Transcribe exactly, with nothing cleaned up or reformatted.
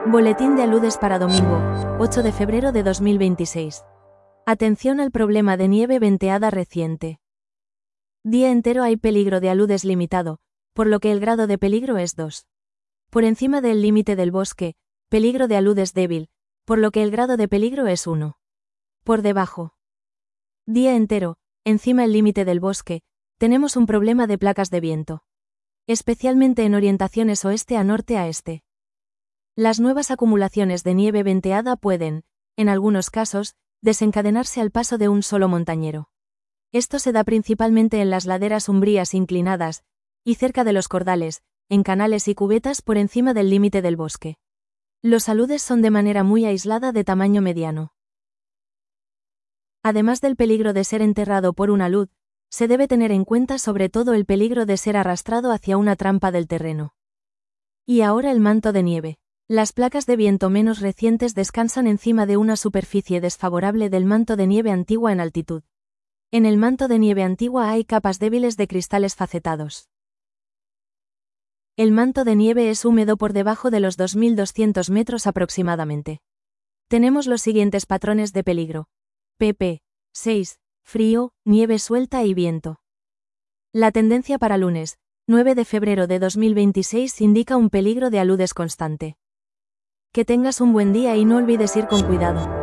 Boletín de aludes para domingo, ocho de febrero de dos mil veintiséis. Atención al problema de nieve venteada reciente. Día entero hay peligro de aludes limitado, por lo que el grado de peligro es dos. Por encima del límite del bosque, peligro de aludes débil, por lo que el grado de peligro es uno. Por debajo. Día entero, encima el límite del bosque, tenemos un problema de placas de viento. Especialmente en orientaciones oeste a norte a este. Las nuevas acumulaciones de nieve venteada pueden, en algunos casos, desencadenarse al paso de un solo montañero. Esto se da principalmente en las laderas umbrías inclinadas, y cerca de los cordales, en canales y cubetas por encima del límite del bosque. Los aludes son de manera muy aislada de tamaño mediano. Además del peligro de ser enterrado por un alud, se debe tener en cuenta sobre todo el peligro de ser arrastrado hacia una trampa del terreno. Y ahora el manto de nieve. Las placas de viento menos recientes descansan encima de una superficie desfavorable del manto de nieve antigua en altitud. En el manto de nieve antigua hay capas débiles de cristales facetados. El manto de nieve es húmedo por debajo de los dos mil doscientos metros aproximadamente. Tenemos los siguientes patrones de peligro. pp seis. Frío, nieve suelta y viento. La tendencia para lunes, nueve de febrero de dos mil veintiséis indica un peligro de aludes constante. Que tengas un buen día y no olvides ir con cuidado.